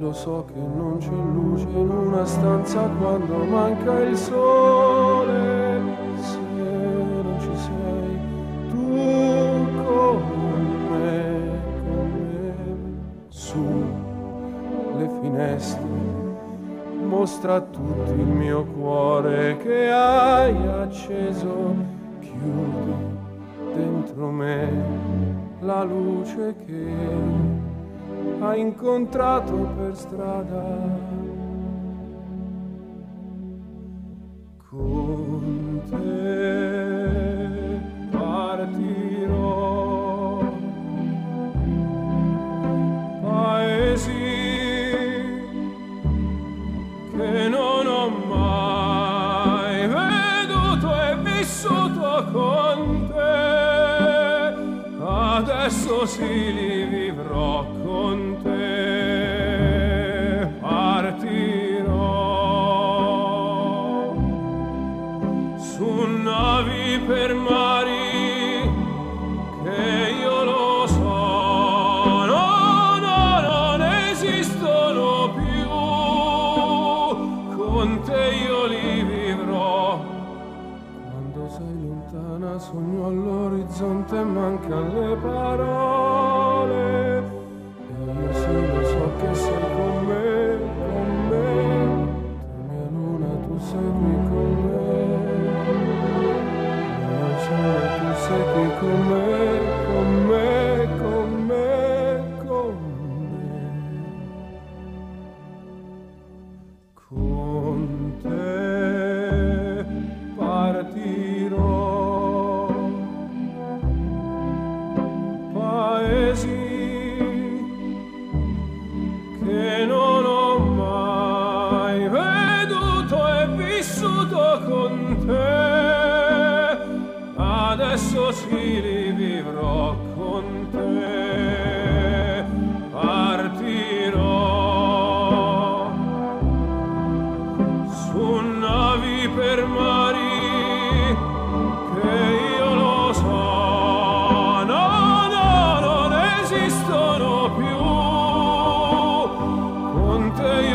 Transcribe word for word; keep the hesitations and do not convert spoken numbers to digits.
lo so che non c'è luce in una stanza quando manca il sole. Se non ci sei tu con me, con me, su le finestre, mostra a tutti il mio cuore che hai acceso, chiudi dentro me la luce che hai incontrato per strada. Con te partirò, paesi che non ho mai veduto e vissuto con te, adesso sì li vivrò con te. Partirò su navi per mari che io lo so, no, no, non esistono più, con te io li vivrò. Quando sei lontana sogno all'orizzonte e mancano le parole, e io sì lo so che sei con me, con me, tu mia luna, tu sei qui con me, io sole, tu sei qui con me, con me, con me, con me. Con te partirò, paesi che non ho mai veduto e vissuto con te, adesso sì li vivrò con te. Partirò su navi per mari che io lo so, no, no, non esistono più, con te